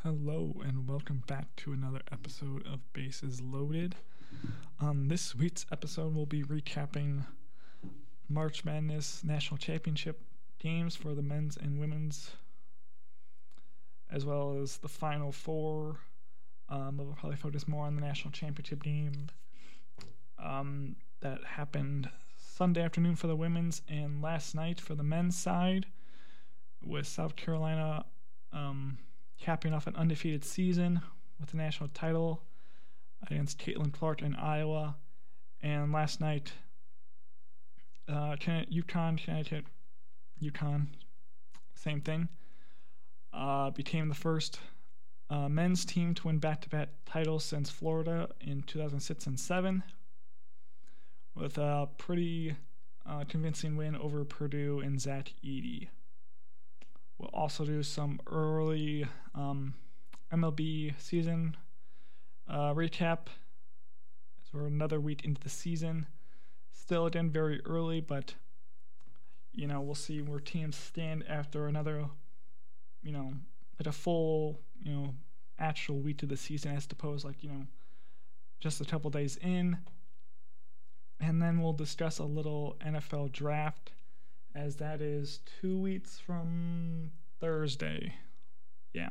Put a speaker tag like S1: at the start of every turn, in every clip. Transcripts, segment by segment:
S1: Hello and welcome back to another episode of Bases Loaded. This week's episode will be recapping March Madness National Championship games for the men's and women's, as well as the Final Four. We'll probably focus more on the National Championship game that happened Sunday afternoon for the women's and last night for the men's side, with South Carolina capping off an undefeated season with the national title against Caitlin Clark in Iowa. And last night, Connecticut, same thing, became the first men's team to win back-to-back titles since Florida in 2006 and 2007, with a pretty convincing win over Purdue and Zach Edey. We'll also do some early MLB season recap, as we're another week into the season. Still, again, very early, but, we'll see where teams stand after another, like a full, actual week of the season, as opposed, just a couple days in. And then we'll discuss a little NFL draft, as that is 2 weeks from Thursday. Yeah.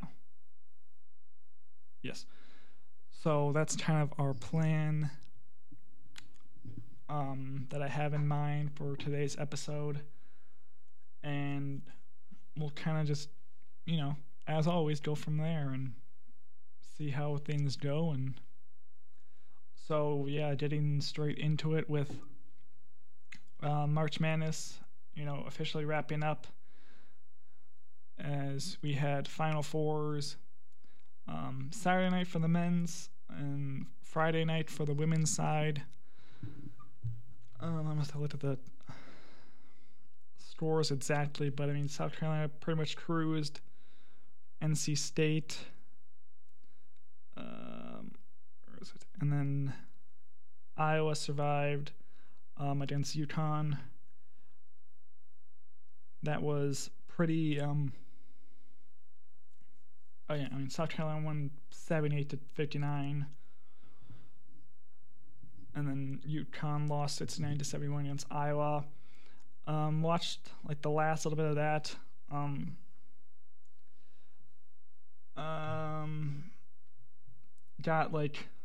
S1: Yes. So that's kind of our plan that I have in mind for today's episode. And we'll kind of just, as always, go from there and see how things go. And so, yeah, getting straight into it with March Madness, officially wrapping up, as we had Final Fours Saturday night for the men's and Friday night for the women's side. I must have looked at the scores exactly, but South Carolina pretty much cruised. NC State, where is it? And then Iowa survived against UConn. That was pretty. South Carolina won 78-59, and then UConn lost 69-71 against Iowa. Watched the last little bit of that. Got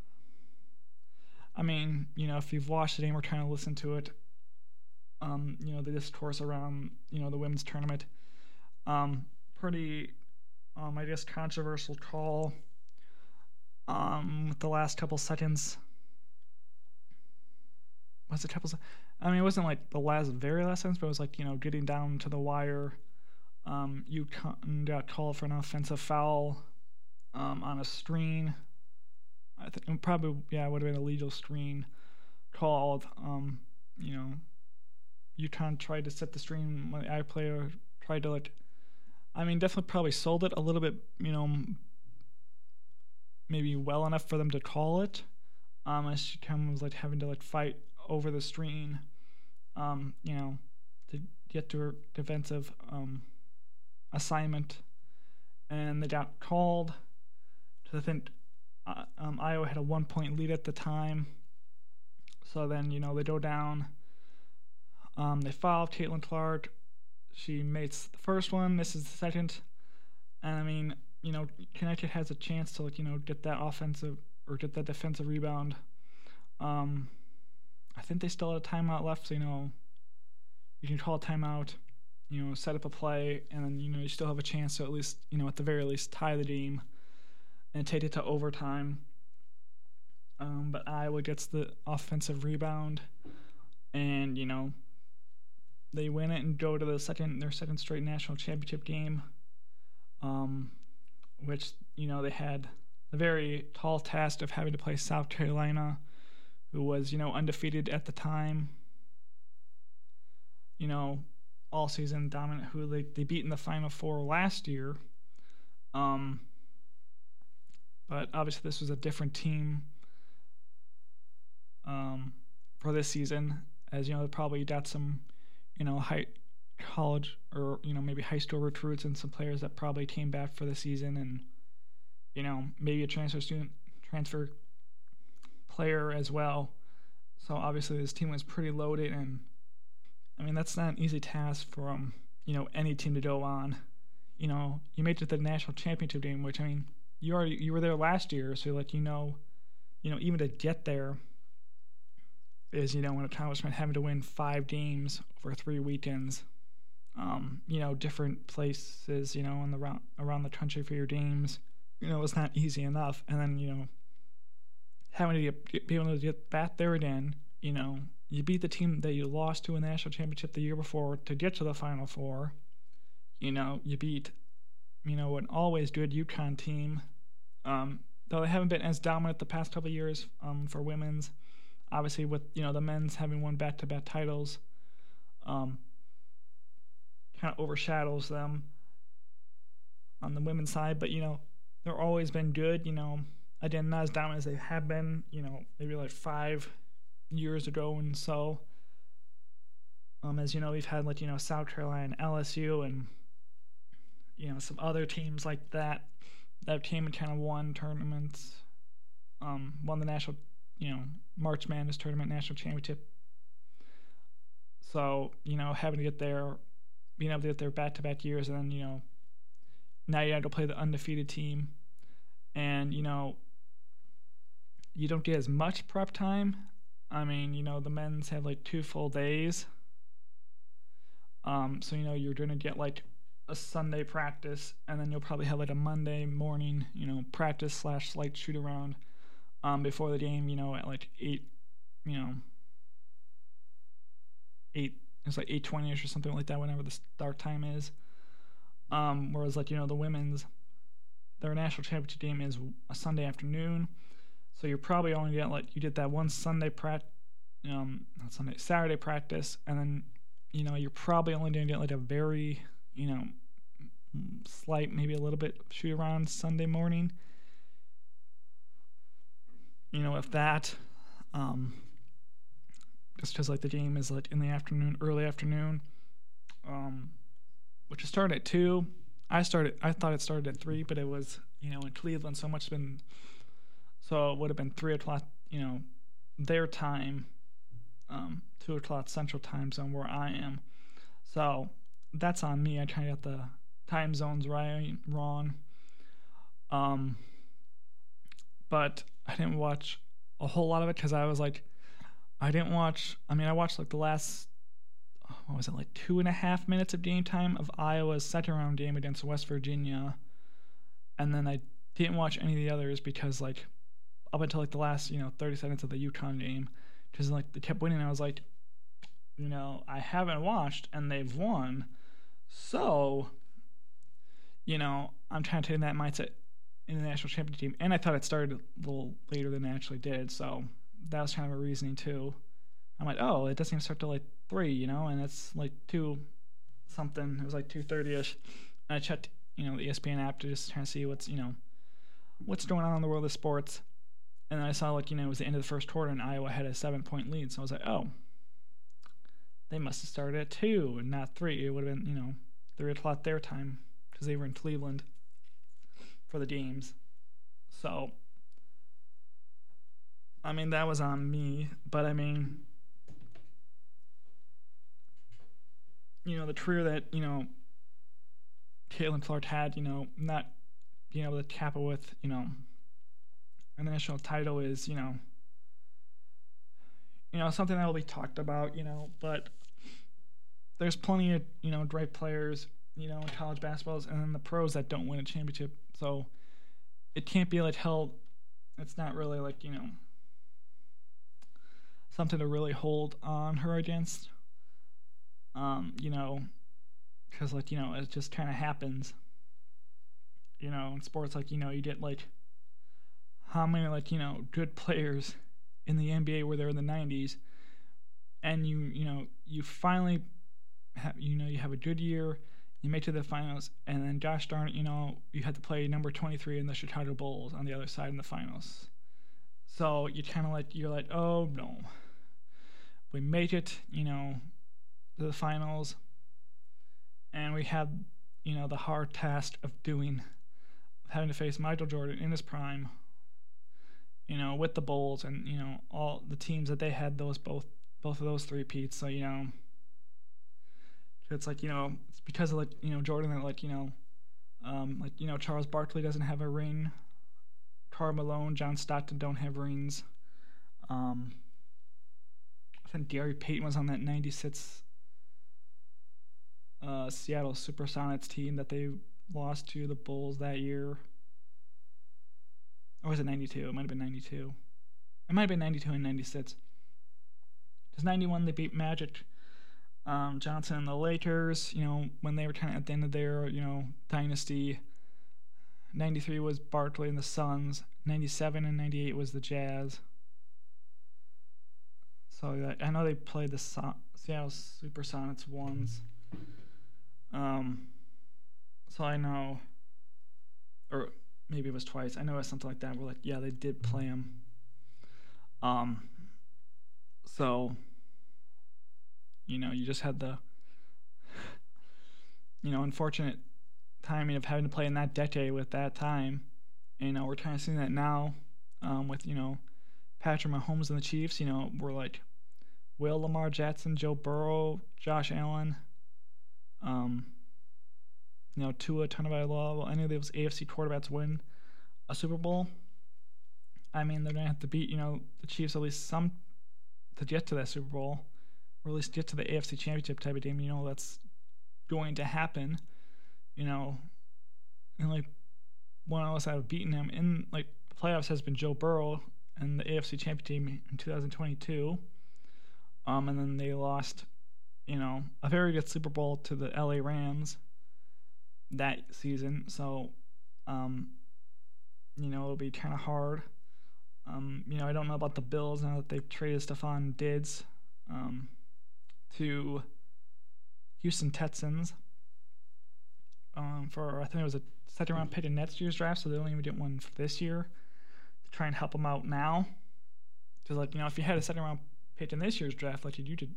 S1: if you've watched the game or trying to listen to it, the discourse around, the women's tournament. Pretty, controversial call with the last couple seconds. Was it couple? It wasn't the very last seconds, but it was getting down to the wire. UConn got called for an offensive foul on a screen. I think it probably, would have been a legal screen called. UConn tried to set the screen when the I player tried to definitely probably sold it a little bit, maybe well enough for them to call it. As she was having to fight over the screen, to get to her defensive assignment, and they got called. I think Iowa had a 1-point lead at the time, so then they go down. They fouled Caitlin Clark. She makes the first one, misses the second. And Connecticut has a chance to get that offensive or get that defensive rebound. I think they still had a timeout left, so you can call a timeout, set up a play, and then you still have a chance to at least at the very least tie the game and take it to overtime. But Iowa gets the offensive rebound, and they win it and go to their second straight national championship game, which they had the very tall task of having to play South Carolina, who was undefeated at the time, all season dominant, who they beat in the Final Four last year. But obviously this was a different team for this season, as they probably got some high college or maybe high school recruits and some players that probably came back for the season and maybe a transfer player as well. So obviously this team was pretty loaded, and I mean that's not an easy task for any team to go on. You made it to the national championship game, which I mean you were there last year, so even to get there is an accomplishment. Having to win 5 games over 3 weekends, different places, around the country for your games, it's not easy enough. And then having to be able to get back there again, you beat the team that you lost to in the national championship the year before to get to the Final Four. You beat an always good UConn team, though they haven't been as dominant the past couple of years for women's. Obviously, with the men's having won back-to-back titles, kind of overshadows them on the women's side. But they've always been good. Again, not as dominant as they have been. Maybe like 5 years ago, and so as we've had South Carolina and LSU and some other teams like that came and kind of won tournaments, won the national March Madness tournament national championship. So having to get there, being able to get there back-to-back years, and then now you have to play the undefeated team, and you don't get as much prep time. I mean, the men's have like 2 full days. So you're gonna get like a Sunday practice, and then you'll probably have like a Monday morning, practice / light shoot around before the game, at like 8, 8, it's like 8:20ish or something like that, whenever the start time is. Whereas like, the women's, their national championship game is a Sunday afternoon. So you're probably only get you did that one Saturday practice, and then, you're probably only going to get like a very, slight, maybe a little bit shoot around Sunday morning. If that, just because like the game is like in the afternoon, early afternoon, which is started at 2. I thought it started at 3, but it was, in Cleveland, so it would have been 3 o'clock, their time, 2 o'clock Central Time Zone where I am. So that's on me. I try to get the time zones wrong. But I didn't watch a whole lot of it because I watched like the last, 2.5 minutes of game time of Iowa's second round game against West Virginia. And then I didn't watch any of the others because like up until like the last, 30 seconds of the UConn game, because like they kept winning. I was like, I haven't watched and they've won. So, I'm trying to take in that mindset in the national championship team. And I thought it started a little later than it actually did. So that was kind of a reasoning too. I'm like, oh, it doesn't even start till like 3, and it's like 2 something. It was like 2:30ish. And I checked, the ESPN app to just try to see what's going on in the world of sports. And then I saw it was the end of the first quarter and Iowa had a 7-point lead. So I was like, oh, they must have started at 2 and not 3. It would have been, 3 o'clock their time because they were in Cleveland for the games. So, I mean, that was on me. But, I mean, the career that, Caitlin Clark had, not being able to cap it with, a national title is, something that will be talked about, but there's plenty of, great players, in college basketballs and then the pros that don't win a championship. So it can't be like held. It's not really like, something to really hold on her against, because like, it just kind of happens, in sports, like, you get like how many like, good players in the NBA were there in the 90s, and you finally have, you have a good year, you make it to the finals, and then gosh darn it, you had to play number 23 in the Chicago Bulls on the other side in the finals. So you kind of like, you're like, oh no, we make it, to the finals, and we have, the hard task of doing having to face Michael Jordan in his prime, with the Bulls and all the teams that they had both of those three-peats. So it's like it's because of Jordan that Charles Barkley doesn't have a ring, Karl Malone, John Stockton don't have rings. I think Gary Payton was on that '96 Seattle Supersonics team that they lost to the Bulls that year. Or was it 92? It might have been 92. It might have been 92 and 96. Because 91 they beat Magic Johnson and the Lakers, when they were kind of at the end of their, dynasty. 93 was Barkley and the Suns. 97 and 98 was the Jazz. So I know they played the Seattle Supersonics once. So I know, or maybe it was twice. I know it was something like that. Where they did play them. So you just had the unfortunate timing of having to play in that decade with that time. And we're kind of seeing that now, with Patrick Mahomes and the Chiefs. We're like Will Lamar Jackson, Joe Burrow, Josh Allen. Tua Tagovailoa. Will any of those AFC quarterbacks win a Super Bowl? I mean, they're gonna have to beat the Chiefs at least some to get to that Super Bowl, or at least get to the AFC Championship type of game. That's going to happen. And one of us that have beaten him in the playoffs has been Joe Burrow and the AFC Championship team in 2022. And then they lost, a very good Super Bowl to the LA Rams that season. So, it'll be kind of hard. I don't know about the Bills now that they've traded Stephon Diggs to Houston Texans for, I think it was a second round pick in next year's draft, so they don't even get one for this year to try and help them out now. Because, if you had a second round pick in this year's draft, you did,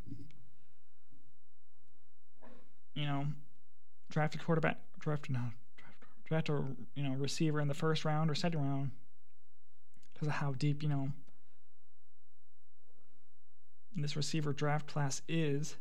S1: draft a quarterback, draft a receiver in the first round or second round because of how deep this receiver draft class is.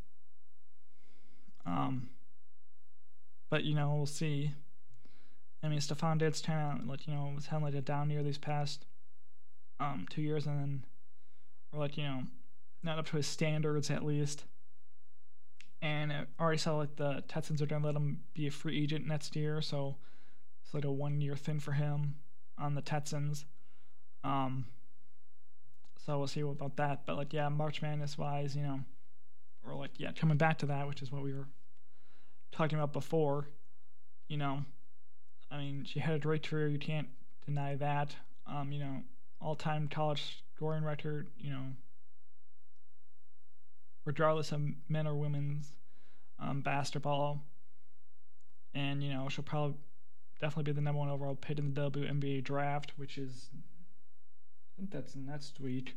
S1: But we'll see. I mean, Stephon Diggs kind of was having a down year these past 2 years, and then or not up to his standards at least. And I already saw the Texans are gonna let him be a free agent next year, so it's a 1 year thing for him on the Texans. So we'll see about that. But March Madness wise, or coming back to that, which is what we were talking about before. I mean, she had a great career. You can't deny that. All-time college scoring record. Regardless of men or women's basketball, and she'll probably definitely be the number one overall pick in the WNBA draft, which is, I think that's next week.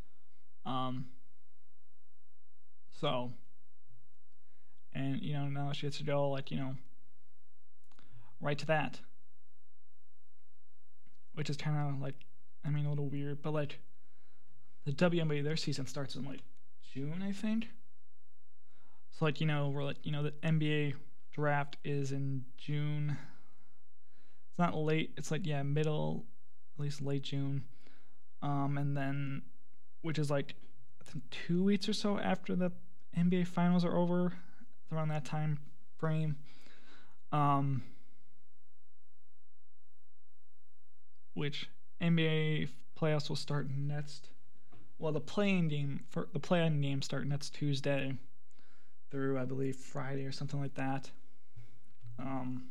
S1: So, and now she gets to go right to that, which is kind of a little weird, but the WNBA, their season starts in June, I think. So we're the NBA draft is in June. It's not late. It's middle, at least late June. And then, which is I think 2 weeks or so after the NBA finals are over. It's around that time frame. Which NBA playoffs will start next. Well, the play-in games start next Tuesday through, I believe, Friday or something like that. Let me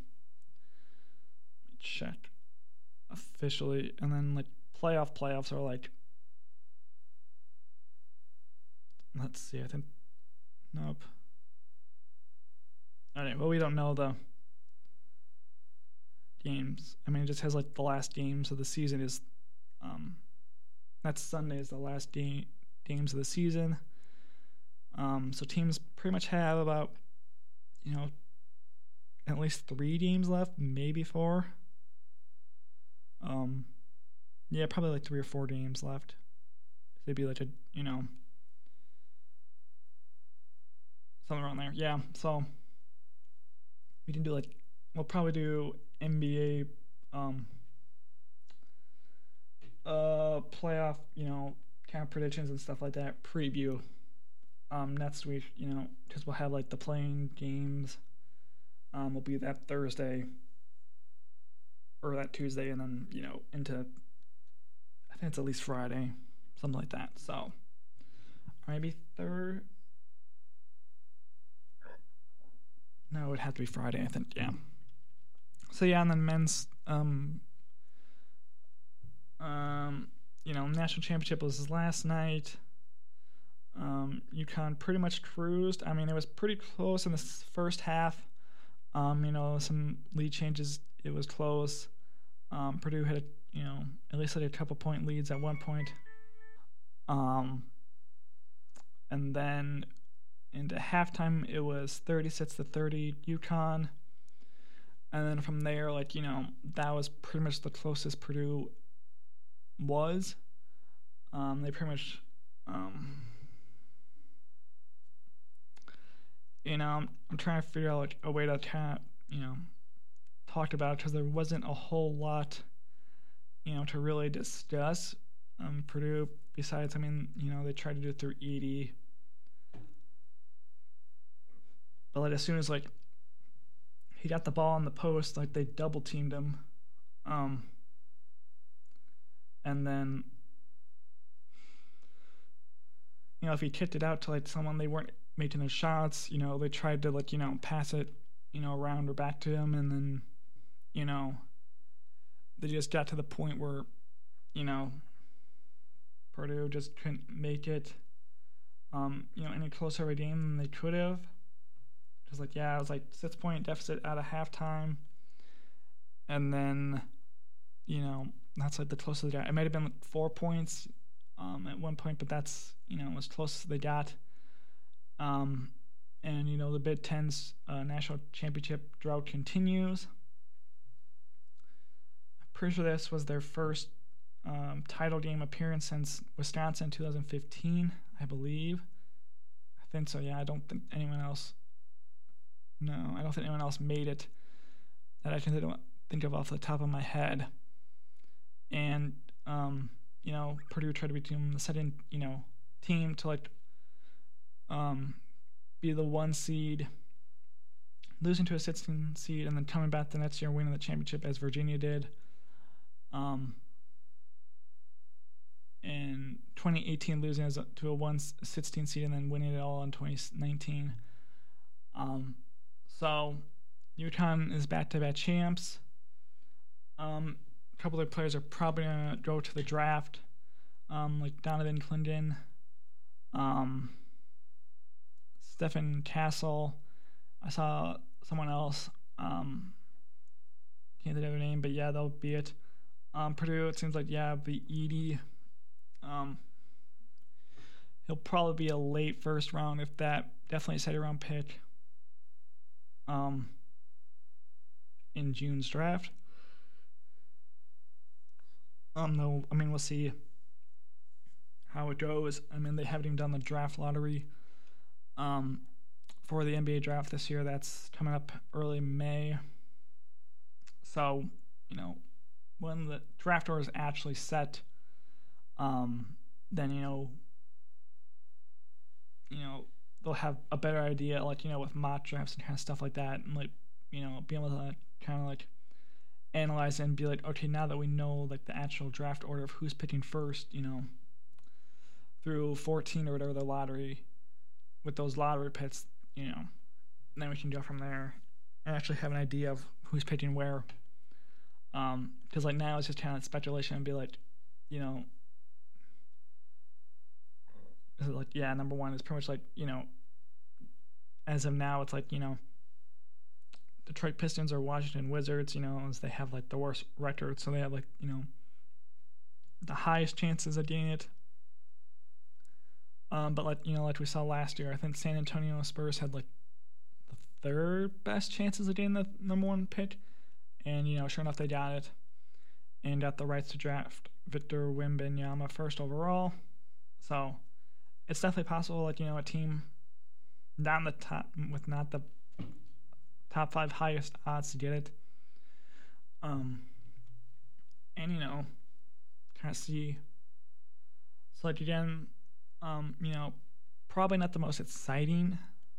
S1: check officially, and then playoffs are let's see, I think, nope. Alright, well, we don't know the games. I mean, it just has the last games of the season is next Sunday is the last games of the season. So teams pretty much have about at least 3 games left, maybe 4. Um, yeah, probably like 3 or 4 games left. They'd be like a something around there. Yeah, so we can do like we'll probably do NBA playoff kind of predictions and stuff like that preview next week. Because we'll have like the playing games. Will be that Thursday or that Tuesday, and then into I think it's at least Friday, something like that. So maybe third. No, it would have to be Friday, I think. Yeah. So yeah, and then men's national championship was last night. UConn pretty much cruised. I mean, it was pretty close in the first half. Some lead changes. It was close. Purdue had at least had a couple point leads at one point. And then into halftime, it was 36-30 UConn. And then from there, that was pretty much the closest Purdue was. They pretty much, I'm trying to figure out a way to kind of, talk about it because there wasn't a whole lot, to really discuss. Purdue, besides, they tried to do it through Edey. But as soon as he got the ball on the post, they double teamed him. And then if he kicked it out to someone, they weren't making their shots. They tried to pass it around or back to him, and then they just got to the point where Purdue just couldn't make it any closer of a game than they could have. It was 6-point deficit out of halftime, and then that's the closest they got. It might have been 4 points at one point, but that's as close as they got. And the Big Ten's national championship drought continues. I'm pretty sure this was their first title game appearance since Wisconsin 2015, I believe. I think so. Yeah, I don't think anyone else made it that I can think of off the top of my head. And Purdue tried to become the second team to be the 1 seed, losing to a 16 seed, and then coming back the next year winning the championship as Virginia did. In 2018, losing to a 16 seed and then winning it all in 2019. So UConn is back-to-back champs. A couple of players are probably going to go to the draft, like Donovan Clingan, Stephen Castle. I saw someone else. Can't think of their name, but yeah, that'll be it. Purdue, it seems be Edey. He'll probably be a late first round, if that. Definitely a second round pick. In June's draft. No, we'll see how it goes. They haven't even done the draft lottery for the NBA draft this year. That's coming up early May. So, when the draft order is actually set, then, they'll have a better idea, with mock drafts and kind of stuff like that, and, be able to kind of, analyze it and be okay, now that we know, the actual draft order of who's picking first, through 14 or whatever the lottery, with those lottery picks, then we can go from there and actually have an idea of who's picking where. Because, now it's just kind of speculation and be is it number one is pretty much as of now, it's Detroit Pistons or Washington Wizards, as they have the worst record, so they have the highest chances of getting it. But like we saw last year, I think San Antonio Spurs had the third best chances of getting the number one pick, and sure enough they got it. and got the rights to draft Victor Wembanyama first overall. So it's definitely possible, like, a team not in the top, with not the top 5 highest odds to get it. And, kind of see. So, like, again, probably not the most exciting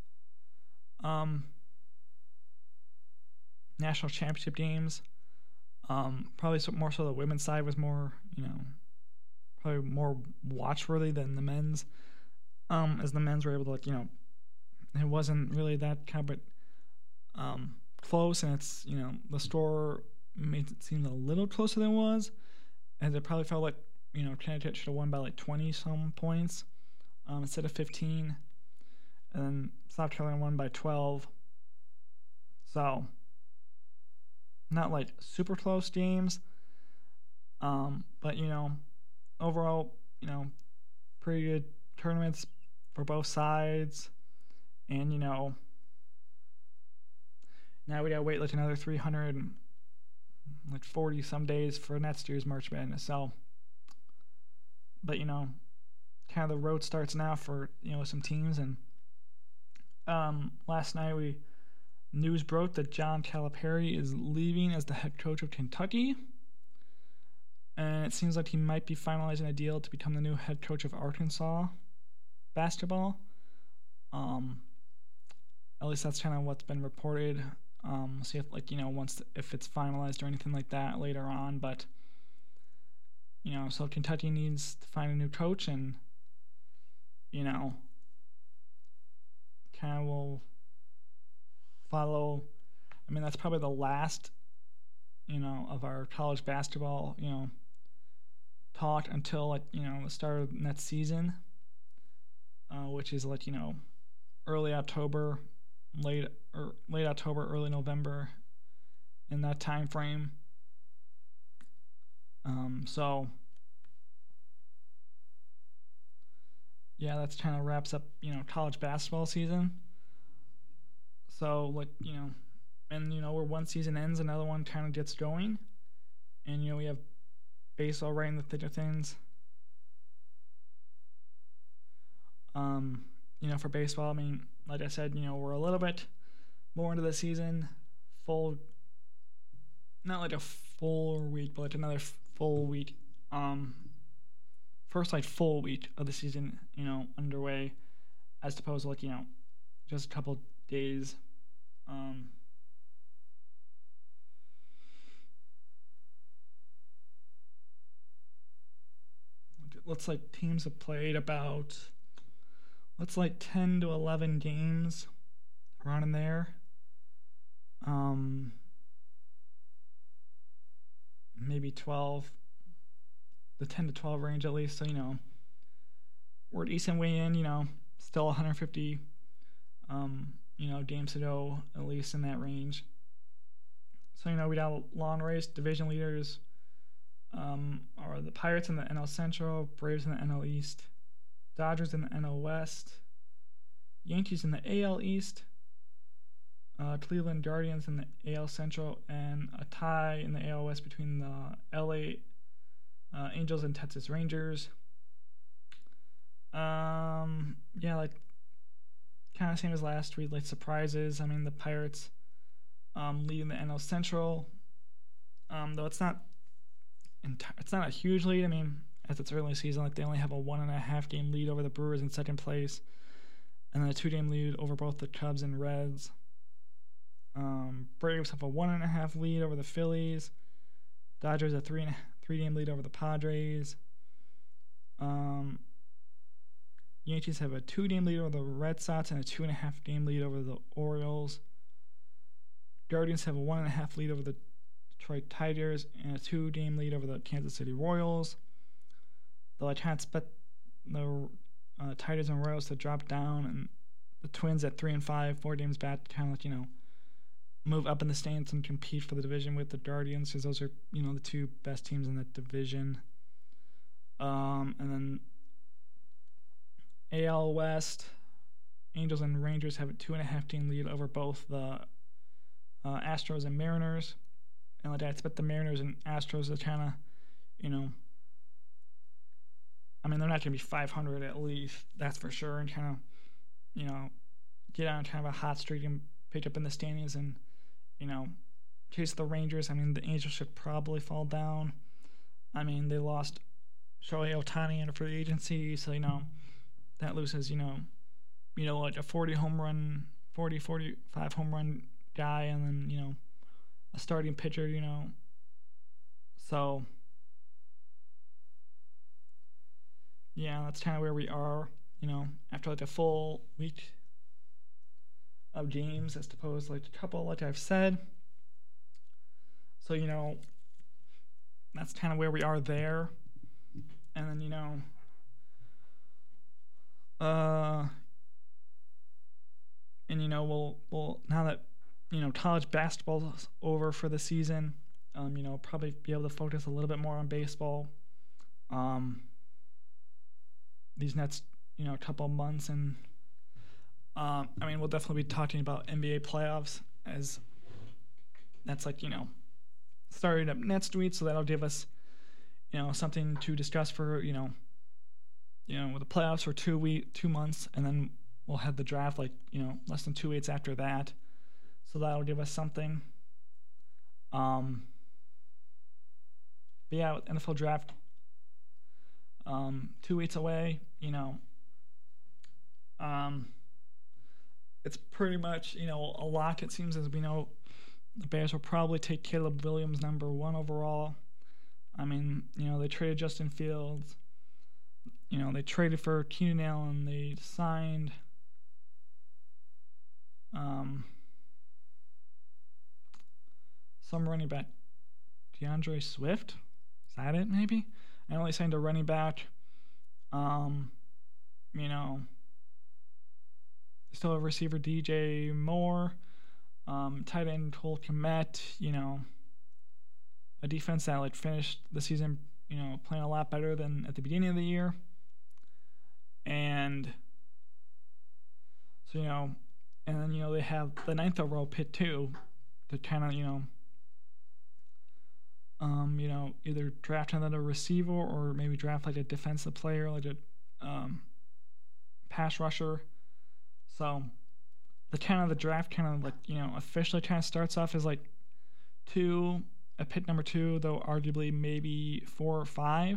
S1: national championship games. Probably more so the women's side was more, probably more watch-worthy than the men's. As the men's were able to, it wasn't really that kind of close, and it's, the score made it seem a little closer than it was, and it probably felt like, Connecticut should have won by like 20-some points instead of 15, and then South Carolina won by 12. So, not like super close games, but, overall, pretty good tournaments for both sides, and, now we gotta wait like another 340 some days for next year's March Madness. So, but kind of the road starts now for some teams. And last night news broke that John Calipari is leaving as the head coach of Kentucky, and it seems like he might be finalizing a deal to become the new head coach of Arkansas basketball. At least that's kind of what's been reported. We'll see if if it's finalized or anything like that later on. But so Kentucky needs to find a new coach, and kind of will follow. I mean, that's probably the last of our college basketball talk until the start of next season, which is early October, late October, early November, in that time frame. So yeah, that's kind of wraps up college basketball season. So and where one season ends, another one kind of gets going, and we have baseball right in the thick of things. For baseball, I mean, like I said, we're a little bit more into the season, not like a full week, but like another full week. First full week of the season, underway, as opposed to just a couple days. Looks like teams have played about 10 to 11 games around in there. Maybe 12, the 10 to 12 range at least. So, we're a decent way in, still 150, games to go, at least in that range. So, we got a long race. Division leaders are the Pirates in the NL Central, Braves in the NL East, Dodgers in the NL West, Yankees in the AL East, Cleveland Guardians in the AL Central, and a tie in the AL West between the LA Angels and Texas Rangers. Kind of same as last week, surprises. I mean, the Pirates leading the NL Central, though it's not a huge lead. I mean, as it's early season, they only have a 1.5 game lead over the Brewers in second place, and then a 2-game lead over both the Cubs and Reds. Braves have a 1.5 lead over the Phillies. Dodgers a 3-game lead over the Padres. Yankees have a 2-game lead over the Red Sox and a 2.5-game lead over the Orioles. Guardians have a 1.5 lead over the Detroit Tigers and a 2-game lead over the Kansas City Royals. Though I can't expect the Tigers and Royals to drop down, and the Twins at 3-5, 4 games back, to kind of move up in the stands and compete for the division with the Guardians, because those are the two best teams in that division. And then AL West, Angels and Rangers have a 2.5 game lead over both the Astros and Mariners, And like I expect the Mariners and Astros to kind of, you know, I mean, they're not going to be 500 at least, that's for sure, and kind of, you know, get on kind of a hot streak and pick up in the standings and, you know, chase the Rangers. I mean, the Angels should probably fall down. I mean, they lost Shohei Ohtani in a free agency, so, you know, that loses, you know, like a 45 home run guy, and then, you know, a starting pitcher, you know. So, yeah, that's kind of where we are, you know, after like a full week of games, as opposed to like a couple, like I've said. So, you know, that's kind of where we are there. And then, you know, and you know, we'll now that, you know, college basketball's over for the season, you know, probably be able to focus a little bit more on baseball. These next, you know, couple months, and I mean, we'll definitely be talking about NBA playoffs, as that's like, you know, starting up next week, so that'll give us, you know, something to discuss for, you know, with the playoffs for 2 months, and then we'll have the draft like, you know, less than 2 weeks after that, so that'll give us something. But yeah, with NFL draft 2 weeks away, you know, it's pretty much, you know, a lock, it seems, as we know. The Bears will probably take Caleb Williams number 1 overall. I mean, you know, they traded Justin Fields. You know, they traded for Keenan Allen. They signed some running back, DeAndre Swift. Is that it, maybe? I only signed a running back. You know, still have receiver DJ Moore. Tight end Cole Kmet. You know, a defense that like finished the season, you know, playing a lot better than at the beginning of the year. And so, you know, and then, you know, they have the 9th overall pick too, to kind of, you know, either draft another receiver or maybe draft like a defensive player, like a pass rusher. So the kind of the draft kind of like, you know, officially kind of starts off as like a pick number 2, though arguably maybe 4 or 5.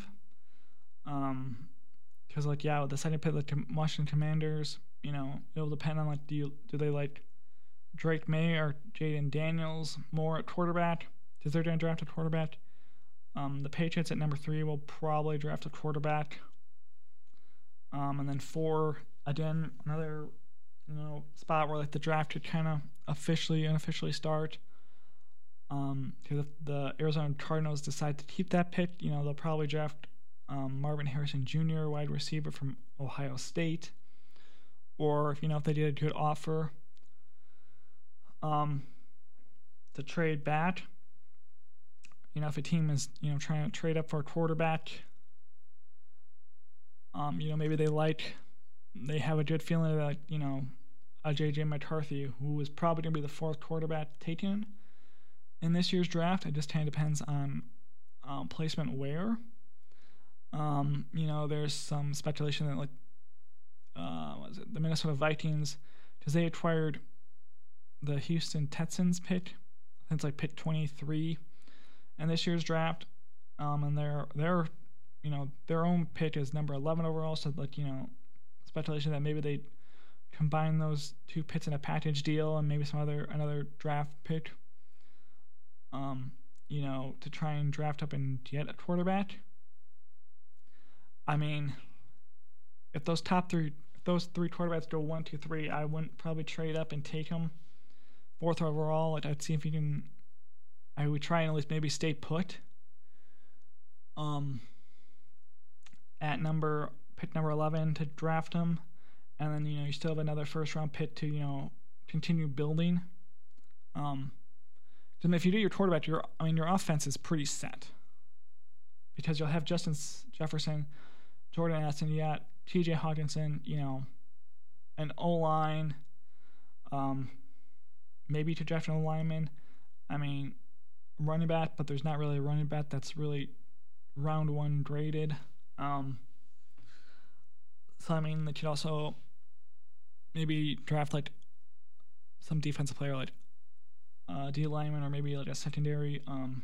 S1: Because like, yeah, with the second pick, like Washington Commanders, you know, it'll depend on like, do they like Drake May or Jaden Daniels more at quarterback? Because they're going to draft a quarterback. The Patriots at number 3 will probably draft a quarterback. And then 4, again, another, you know, spot where like the draft could kind of unofficially start. If the Arizona Cardinals decide to keep that pick, you know, they'll probably draft Marvin Harrison Jr., wide receiver from Ohio State. Or, if they did a good offer to trade back, if a team is, trying to trade up for a quarterback, maybe they have a good feeling that, a J.J. McCarthy, who is probably going to be the 4th quarterback taken in this year's draft. It just kind of depends on placement where. There's some speculation that, the Minnesota Vikings, because they acquired the Houston Texans pick, I think it's like pick 23 in this year's draft, and their own pick is number 11 overall, so speculation that maybe they combine those 2 picks in a package deal and maybe another draft pick, to try and draft up and get a quarterback. I mean, if those 3 quarterbacks go 1, 2, 3, I wouldn't probably trade up and take them 4th overall. I'd see if I would try and at least maybe stay put at pick number 11 to draft them, and then you still have another 1st round pick to continue building. Then if you do your quarterback, your offense is pretty set, because you'll have Justin Jefferson, Jordan Addison, you got T.J. Hawkinson, an O-line, maybe to draft an O-lineman. I mean, running back, but there's not really a running back that's really round one graded. So I mean, they could also maybe draft like some defensive player, like D lineman, or maybe like a secondary.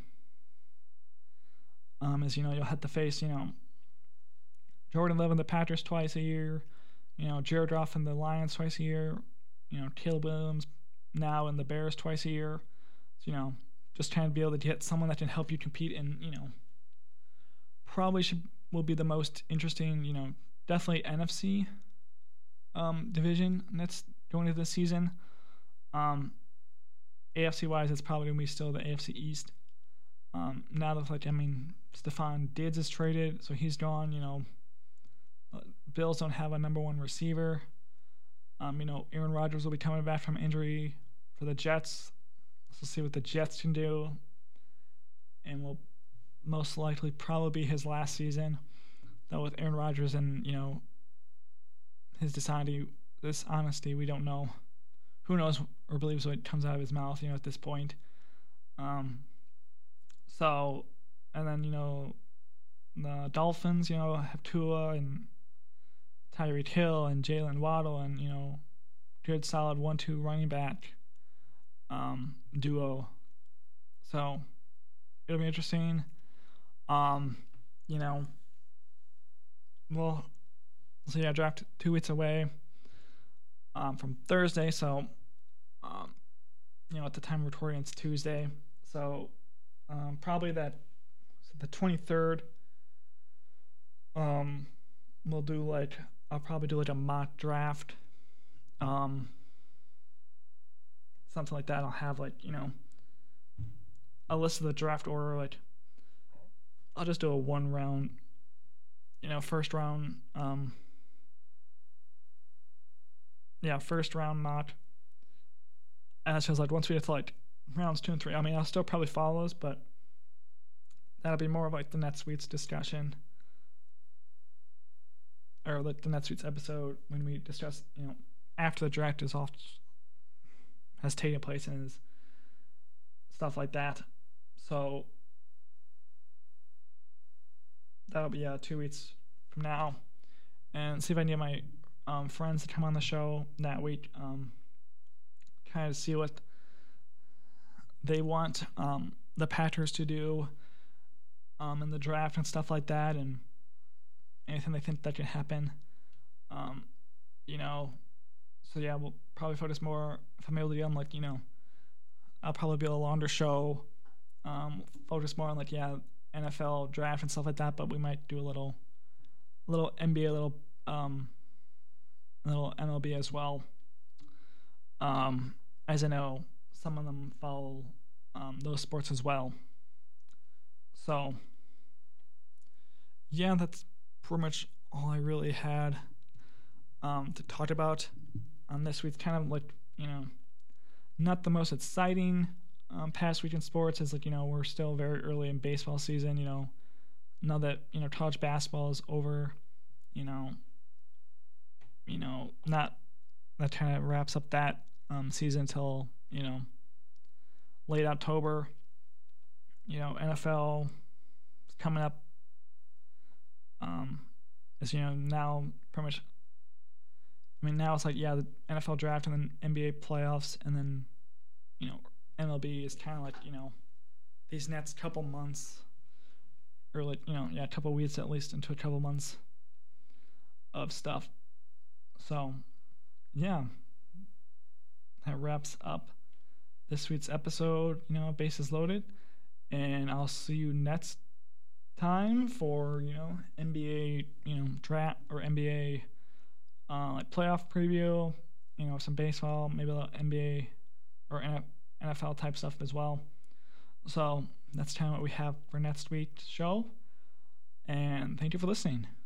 S1: As you know, you'll have to face Jordan Love and the Packers twice a year. Jared Goff and the Lions twice a year. Caleb Williams now and the Bears twice a year. So, just trying to be able to get someone that can help you compete and, probably will be the most interesting, definitely NFC division that's going into this season. AFC wise, it's probably going to be still the AFC East. Now that, Stephon Diggs is traded, so he's gone, Bills don't have a number one receiver. Aaron Rodgers will be coming back from injury for the Jets. So we'll see what the Jets can do. And will most likely probably be his last season. Though with Aaron Rodgers and, his honesty, we don't know. Who knows or believes what comes out of his mouth, at this point. And then, the Dolphins, have Tua and Tyreek Hill and Jalen Waddle and, good solid 1-2 running back duo. So it'll be interesting. Draft 2 weeks away from Thursday. So, at the time of recording, it's Tuesday. So probably the 23rd, I'll probably do a mock draft, something like that. I'll have a list of the draft order. I'll just do a 1 round, first round, first round mock. And it's just once we get to rounds 2 and 3, I'll still probably follow those, but that'll be more of the NetSuites discussion, or the NetSuites episode when we discuss, after the draft has taken place and stuff like that. So that'll be 2 weeks from now, and see if I can get my friends to come on the show that week, kind of see what they want the Packers to do in the draft and stuff like that, and anything they think that can happen. We'll probably focus more, if I'm able to get them, I'll probably be a longer show, focus more on NFL draft and stuff like that, but we might do a little NBA, a little MLB as well, as I know some of them follow those sports as well. So that's pretty much all I really had to talk about on this week. Kind of not the most exciting past week in sports, as we're still very early in baseball season. Now that college basketball is over, not that kind of wraps up that season until late October. NFL is coming up. As now pretty much. Now it's the NFL draft and then NBA playoffs, and then MLB is kind of these next couple months, or a couple weeks at least into a couple months of stuff. So that wraps up this week's episode. Bases loaded, and I'll see you next time for NBA draft or NBA playoff preview. Some baseball, maybe a little NBA or NFL type stuff as well. So that's kind of what we have for next week's show, and thank you for listening.